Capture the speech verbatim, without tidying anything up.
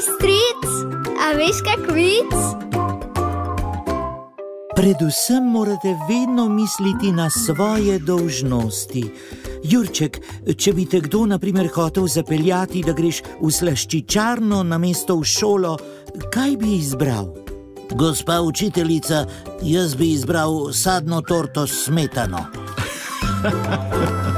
stric, a veš kak vic? Predvsem morate vedno misliti na svoje dolžnosti. Jurček, če bi te kdo na primer hotel zapeljati, da greš v slaščičarno namesto v šolo, kaj bi izbral? Gospa učiteljica, jaz bi izbral sadno torto s smetano.